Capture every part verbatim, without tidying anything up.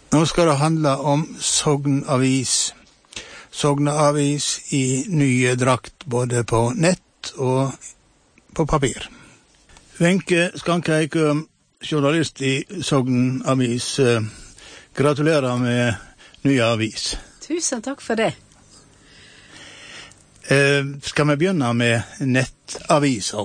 Nå skal det handle om Sogn Avis. Sogn Avis i nye drakt både på nett og på papir. Wenche Skankeik, journalist i Sogn Avis. Gratulerer med nye avis. Tusen takk for det. Eh, skal vi begynne med nettaviser?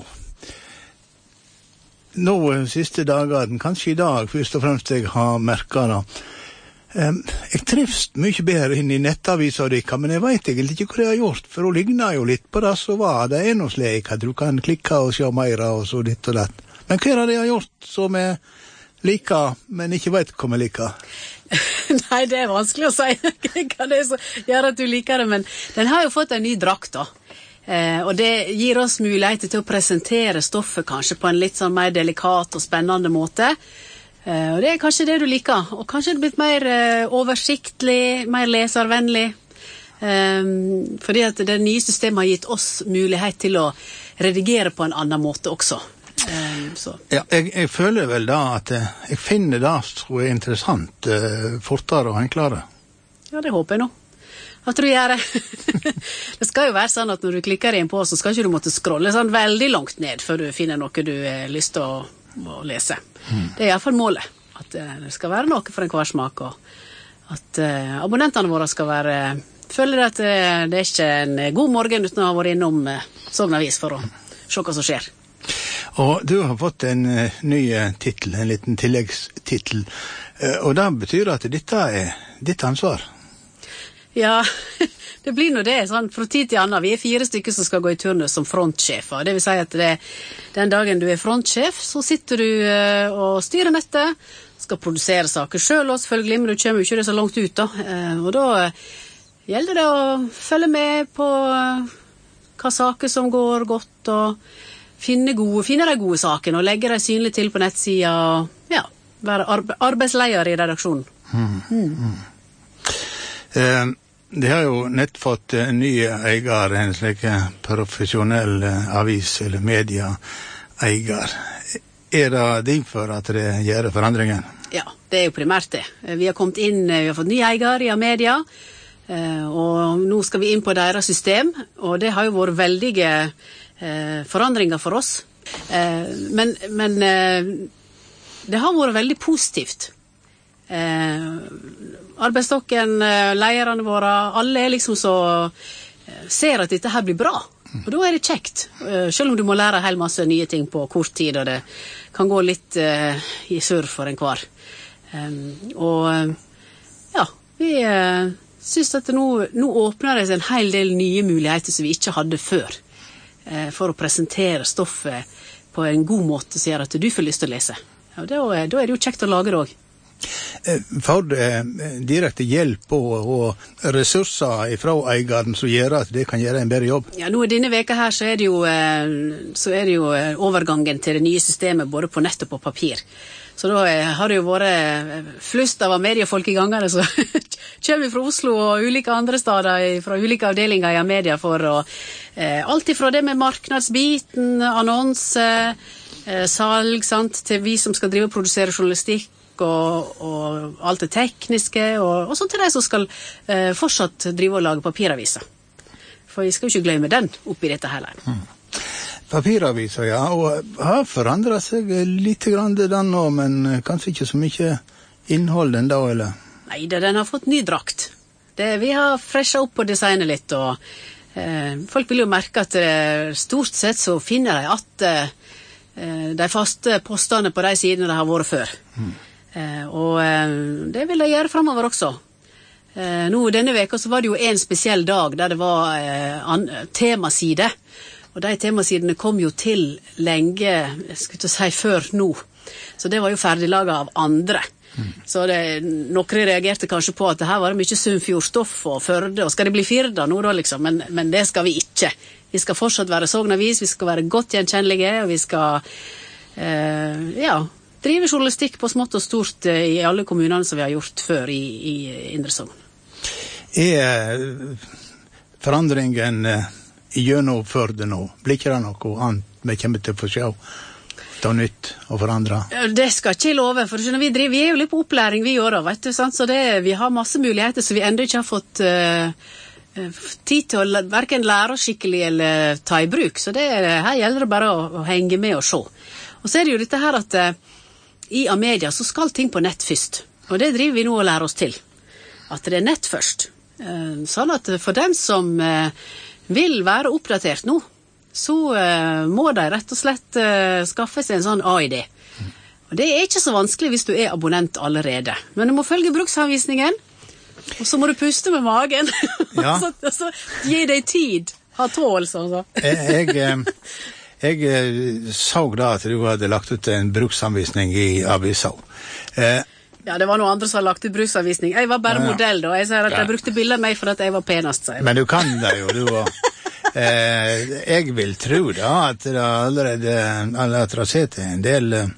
Nå siste dagen, kanskje i dag, først og fremst jeg har merket det. Um, jeg trives mye bedre inn i nettaviser dikka, men jeg vet egentlig ikke hva jeg har gjort, for hun ligner jo litt på det som var. Det er noe slik at du kan klikke og se mer og så ditt og datt. Men hva er det jeg har gjort som jeg liker, men ikke vet hva jeg liker? Nei, det er vanskelig å si hva det er som gjør at du liker det, men den har jo fått en ny drakt da. Eh, og det gir oss muligheter til å presentere stoffet kanskje på en litt sånn mer delikat og spennende måte. Uh, og det er kanskje det du liker, og kanskje det er blitt mer uh, oversiktlig, mer leservennlig, um, fordi at det nye systemet har gitt oss mulighet til å redigere på en annen måte også. Um, så. Ja, jeg, jeg føler vel da at jeg finner det som er interessant uh, fortere og enklere. Ja, det håper jeg nå. Hva tror du gjør det? Det skal jo være sånn at når du klikker inn på, så skal ikke du måtte scrolle sånn veldig langt ned før du finner noe du har lyst til å å lese. Mm. Det er i hvert fall målet, at uh, det skal være noe for en hver smak, og at uh, abonnentene våre skal være, føler at uh, det er ikke en god morgen uten å ha vært innom uh, Sogn Avis for å se hva som skjer. Og du har fått en uh, ny titel, en liten tilleggstitel, uh, og det betyr at dette er ditt ansvar. Ja, det blir nå det, sånn, fra tid til annen. Vi er fire stykker som skal gå i turnus som frontsjefer. Det vil si at det, den dagen du er frontsjef, så sitter du uh, og styrer nettet, skal produsere saker selv, og selvfølgelig, men du kommer jo ikke det så langt ut da. Uh, og da uh, gjelder det å følge med på uh, hva saker som går godt, og finne, gode, finne de gode sakene, og legge de synlig til på nettsida, og ja, være arbe- arbeidsleder i redaksjonen. Mm. Mm. Uh. Det har jo nett fått en ny eier, en slik profesjonell avis eller medieeier. Er det derfor at det gjør forandringen? Ja, det er jo primært det. Vi har kommet inn, vi har fått ny eier i Amedia, og nå skal vi inn på deres system, og det har jo vært veldige forandringer for oss. Men, men det har vært veldig positivt. Eh, arbeidsstokken, eh, lederne våre, alle er liksom så eh, ser at dette her blir bra, og da er det kjekt, eh, selv om du må lære helt masse nye ting på kort tid, og det kan gå litt eh, i surr for en kvar. Eh, og ja, vi eh, synes at nå, nå åpner det seg en hel del nye muligheter som vi ikke hadde før, eh, for å presentere stoffet på en god måte som gjør at du får lyst til å lese. Ja, da, da er det jo kjekt å lage det også. Får du direkte hjelp og, og ressurser fra eieren som gjør at det kan gjøre en bedre jobb? Ja, nå i denne veka her så er det jo, så er det jo overgangen til det nye systemet både på nett og på papir. Så da har det jo vært flust av mediefolk i gangene, så kommer vi fra Oslo og ulike andre steder, fra ulike avdelinger i Amedia for å, alt ifra det med marknadsbiten, annonse, salg, sant, til vi som skal drive og produsere journalistikk, Og, og alt det tekniske, og, og sånn til de som skal eh, fortsatt drive og lage papiraviser. For vi skal jo ikke glemme den oppi dette heller. Mm. Papiraviser, ja, og har forandret seg litt grann det den nå, men kanskje ikke så mye innhold den da, eller? Nei, det, den har fått ny drakt. Det, vi har freshet opp og designet litt, og eh, folk vil jo merke at eh, stort sett så finner de at eh, de faste postene på de sidene de har vært før. Mm. Eh, og eh, det vil jeg gjøre fremover også. Eh, nå denne veka så var det jo en spesiell dag der det var eh, an, temaside, og de temasidene kom jo til lenge, jeg skulle ikke si før nå, så det var jo ferdiglaget av andre. Mm. Så det, noen reagerte kanskje på at det her var det mye Sunnfjordstoff og Førde, og skal det bli Firda nå da liksom, men, men det skal vi ikke. Vi skal fortsatt være Sogn Avis, vi skal være godt gjenkjennelige, og vi skal eh, ja, drive journalistikk på smått og stort i alle kommunene som vi har gjort før i, i Indre Sogn. Er forandringen i gjennomførde nå? Blir ikke det noe annet vi kommer til å få se? ta nytt og forandre? Det skal ikke jeg love, for vi, driver, vi er jo litt på opplæring vi gjør da, vet du, sant? Så det, vi har masse muligheter som vi enda ikke har fått uh, tid til å hverken lære oss skikkelig eller ta i bruk, så det, her gjelder det bare å, å henge med og se. Og så er det jo dette her at uh, i Amedia så skal ting på nett først, og det driver vi nå å lære oss til, at det er nett først. Uh, sånn at for den som uh, vil være oppdatert nå, så uh, må de rett og slett uh, skaffe seg en sånn A I D. Og det er ikke så vanskelig hvis du er abonnent allerede. Men du må følge bruksanvisningen, og så må du puste med magen. Ja. så, så gi deg tid, ha tål, sånn så. jeg, jeg, jeg så da at du hadde lagt ut en bruksanvisning i avisa. Eh, Ja, det var noen andre som har lagt ut bruksanvisning. Jeg var bare ja, ja. modell da. Jeg sier at jeg brukte bilder av meg for at jeg var penest. Så jeg. Men du kan det jo, du var. eh, jeg vil tro da at det allerede, eller at det har sett en del uh,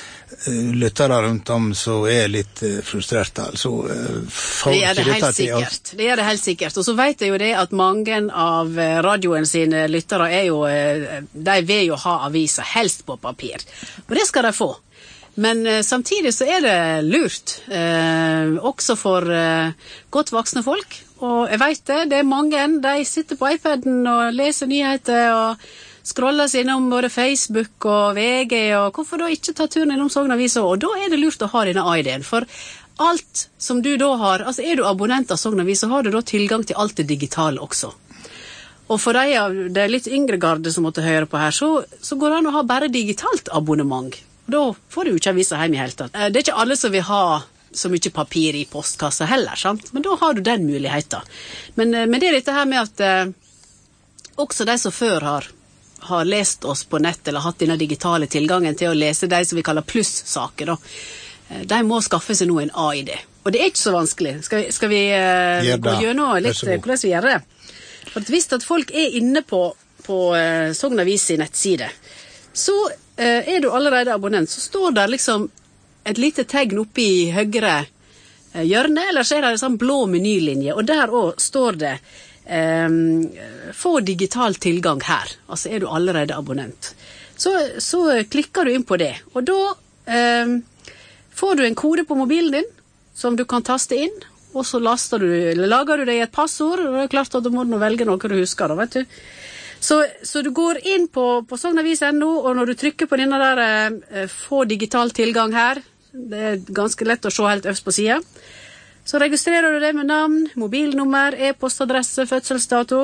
lyttere rundt om som er litt uh, frustrerte. Altså, uh, det er det helt sikkert. Det er det helt sikkert. Og så vet jeg jo det at mange av radioen sine lyttere er jo, uh, de vil jo ha aviser helst på papir. Og det skal de få. Men uh, samtidig så er det lurt, uh, også for uh, godt voksne folk. Og jeg vet det, det er mange, de sitter på iPaden og leser nyheter og scroller seg innom både Facebook og V G, og hvorfor da ikke ta turen innom Sogn Avis? Og da er det lurt å ha denne A I D-en, for alt som du da har, altså er du abonnent av Sogn Avis, så har du da tilgang til alt det digitale også. Og for de av det litt yngre garde som måtte høre på her, så, så går det an å ha bare digitalt abonnement. Da får du jo ikke avisa hjem i hele tatt. Det er ikke alle som vil ha så mye papir i postkassa heller, sant? Men da har du den muligheten. Men, men det er dette her med at eh, også de som før har, har lest oss på nett, eller hatt denne digitale tilgangen til å lese de som vi kaller pluss-saker, da, de må skaffe seg nå en A I D. Og det er ikke så vanskelig. Skal vi, skal vi eh, gå gjennom litt hvordan vi gjør det? For hvis at folk er inne på, på eh, Sogn Avis i nettside, så eh, er du allerede abonnent, så står der liksom et lite tegn oppe i høyre eh, hjørne, eller så er det en sånn blå menylinje, og der også står det eh, få digital tilgang her, altså er du allerede abonnent. Så, så klikker du inn på det, og da eh, får du en kode på mobilen din, som du kan taste inn, og så laster du, eller lager du deg et passord, og det er klart at du må velge noe du husker da, vet du. Så, så du går inn på, på sognavis punktum no, og når du trykker på denne der eh, få digital tilgang her, det er ganske lett å se helt øverst på siden, så registrerer du det med navn, mobilnummer, e-postadresse, fødselsdato,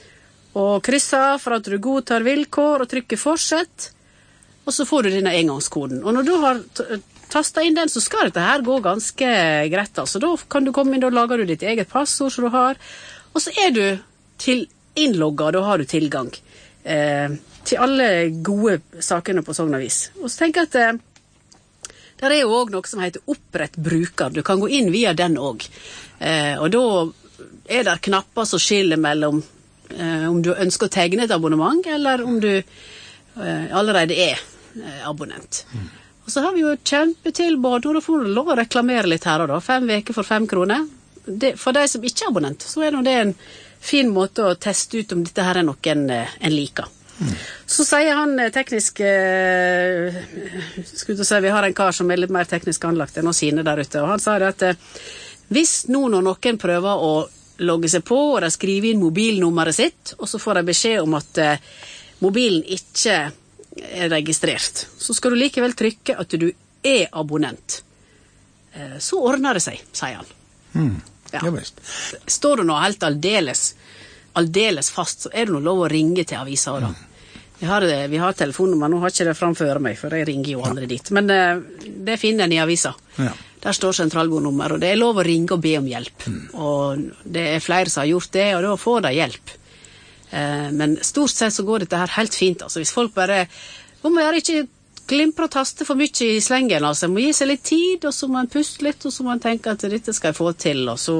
og krysser for at du godtar vilkår og trykker fortsett, og så får du denne engangskoden. Og når du har tastet inn den, så skal dette her gå ganske greit. Altså, da kan du komme inn, da lager du ditt eget passord som du har, og så er du til innlogget, da har du tilgang eh, til alle gode sakene på Sogn Avis. Og så tenker jeg at eh, der er jo også noe som heter opprett bruker. Du kan gå inn via den også. Eh, og da er det knapper som skiller mellom eh, om du ønsker å tegne et abonnement, eller om du eh, allerede er eh, abonnent. Mm. Og så har vi jo kjempetilbud, og da får du lov å reklamere litt her og da. Fem veker for fem kroner. Det, for de som ikke er abonnent, så er det en fin måte å teste ut om dette her er noen en liker. Mm. Så sier han teknisk eh, skulle du si, vi har en kar som er litt mer teknisk anlagt enn å sine der ute, og han sa det at eh, hvis nå når noen prøver å logge seg på, og de skriver inn mobilnummeret sitt, og så får de beskjed om at eh, mobilen ikke er registrert, så skal du likevel trykke at du er abonnent. Eh, så ordner det seg, sier han. Mm. Ja. Står du nå helt aldeles, aldeles fast, så er det noe lov å ringe til avisa da. Vi har, vi har telefonnummer, nå har ikke det framfør meg, for jeg ringer jo aldri dit. Men uh, det finner en i avisa. Ja. Der står sentralbordnummer, og det er lov å ringe og be om hjelp. Mm. Og det er flere som har gjort det, og da får de hjelp. Uh, men stort sett så går dette her helt fint. Altså, hvis folk bare, må man ikke glimpre og taste for mye i slengen, altså. Man må gi seg litt tid, og så må man puste litt, og så må man tenke at dette skal jeg få til, og så,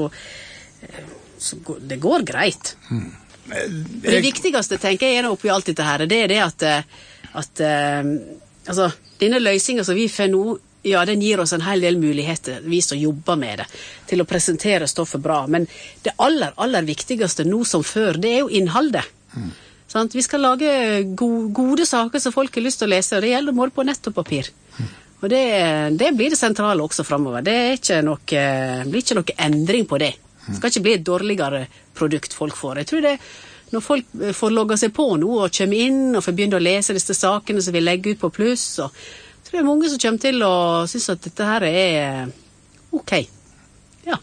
så går, det går greit. Mm. Det viktigste, tenker jeg, oppi alt dette her, det er det at, at altså, denne løsningen som vi får nå, ja, den gir oss en hel del muligheter, vi som jobber med det, til å presentere stoffet bra, men det aller, aller viktigste nå som før, det er jo innholdet. Mm. Sant? Vi skal lage go gode saker som folk har lyst til å lese, og det gjelder både på nett og papir. Mm. Og det, det blir det sentrale også fremover. Det er ikke noe, blir ikke noe endring på det. Det skal ikke bli et dårligere produkt folk får. Jeg tror det, når folk får logget seg på noe og kommer inn og får begynne å lese disse sakene som vi legger ut på pluss, og jeg tror det er mange som kommer til å synes at dette her er ok. Ja.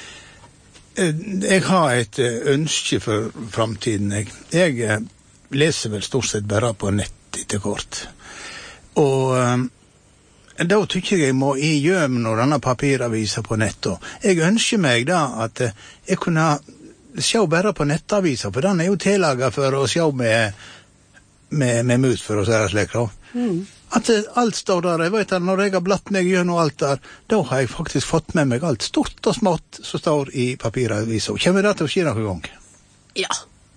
Jeg har et ønske for fremtiden. Jeg, jeg leser vel stort sett bare på nett etter kort. Og um, da tykker jeg jeg må i gjøm når denne papiraviser på nett. Jeg ønsker meg da at jeg kunne se bare på nettaviser, for den er jo tillaget for å se med, med, med mus, for å si det slik. Mm. At alt står der. Jeg vet at når jeg har blatt meg gjennom alt der, da har jeg faktisk fått med meg alt stort og smått som står i papiraviser. Kommer det til å skje noen gang? Ja.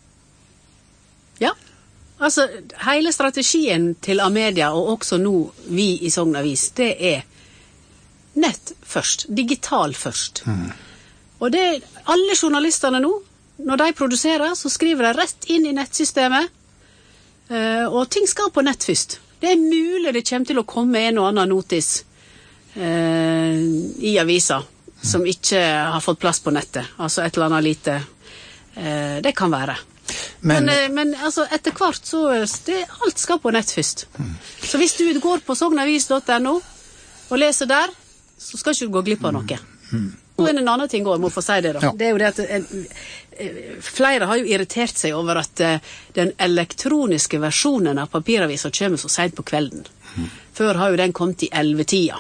Ja. Altså, hele strategien til Amedia, og også nå vi i Sogn Avis, det er nett først, digital først. Mm. Og det er alle journalisterne nå, når de produserer, så skriver de rett inn i nettsystemet, og ting skal på nett først. Det er mulig det kommer til å komme en og annen notis eh, i avisa som ikke har fått plass på nettet. Altså et eller annet lite. Eh, det kan være. Men, men, eh, men altså, etter hvert så det, alt skal på nett først. Mm. Så hvis du går på sognavis punktum no og leser der, så skal ikke du gå glipp av noe. Mm. Og en annen ting også, jeg må få si det da. Ja. Det er jo det at en, flere har jo irritert seg over at uh, den elektroniske versjonen av papiraviser kommer så sent på kvelden. Mm. Før har jo den kommet i ellevetida.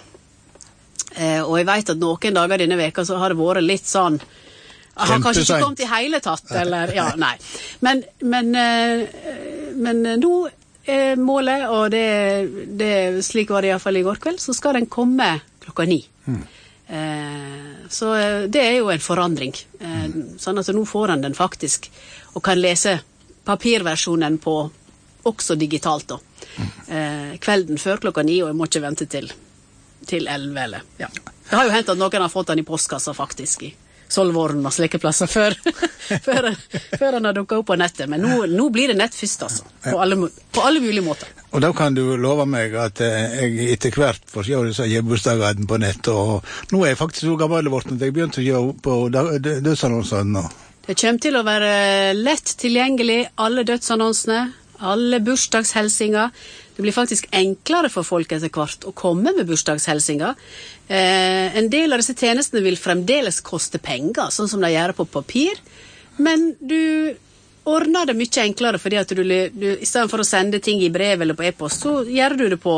Uh, og jeg vet at noen dager denne veka så har det vært litt sånn, har kanskje ikke kommet i hele tatt, eller, ja, nei. Men, men, uh, men nå er målet, og det, det, slik var det i hvert fall i går kveld, så skal den komme klokka ni. Mm. Eh, så det er jo en forandring, eh, sånn at nå får han den faktisk og kan lese papirversjonen på også digitalt da. Eh, kvelden før klokka ni, og jeg må ikke vente til til elleve eller, ja. Det har jo hendt at noen har fått den i postkassa faktisk i Solvorn og slike plasser før, før, før han har dukket opp på nettet, men nå, nå blir det nett først altså, på alle, på alle mulige måter. Og da kan du love meg at eh, jeg etter hvert får se disse gebursdagen på nett, og nå er jeg faktisk så gammel vårt at jeg begynte å gjøre på dødsannonsene nå. Det kommer til å være lett tilgjengelig, alle dødsannonsene, alle bursdagshelsinger. Det blir faktisk enklere for folk etter hvert å komme med bursdagshelsinger. Eh, en del av disse tjenestene vil fremdeles koste penger, sånn som de gjør på papir, men du ordner det mye enklere, fordi at du, du i stedet for å sende ting i brev eller på e-post, så gjør du det på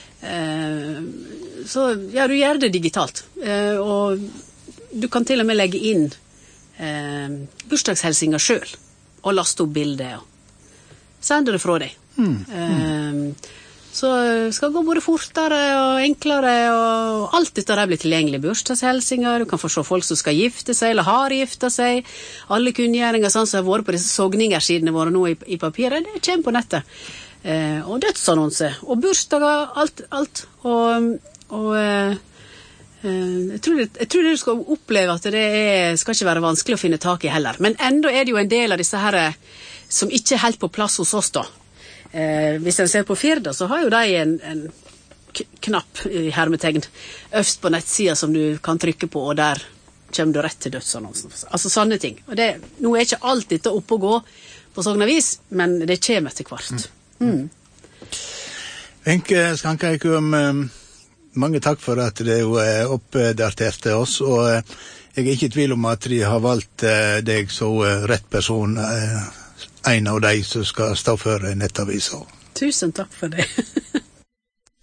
eh, så, ja, du gjør det digitalt. Eh, og du kan til og med legge inn eh, bursdagshelsinger selv, og laste opp bildet, og sende det fra deg. Mm. Um, så skal gå både fortere og enklere, og alt dette der blir tilgjengelig. Bursdagshelsinger, du kan få se folk som skal gifte seg eller har giftet seg, alle kunngjøringer sånn som har vært på disse sogningersidene våre nå i, i papiret, det kommer på nettet. Uh, og dødsannonser, og bursdager, alt, alt. Og, og uh, uh, jeg, tror det, jeg tror du skal oppleve at det er, skal ikke være vanskelig å finne tak i heller. Men enda er det jo en del av disse her som ikke er helt på plass hos oss da. Eh, hvis en ser på Firda, så har jo de en, en knapp i hermetegn øverst på nettsida som du kan trykke på, og der kommer du rett til dødsannonsen. Altså sånne ting. Og det, nå er ikke alt dette oppe å gå på Sognavis, men det kommer etter hvert. Mm. Wenche Skankekum, mange takk for at det er oppdatert til oss, og jeg er ikke i tvil om at de har valgt deg så rett person, en av de som skal stå for nettaviser. Tusen takk for det.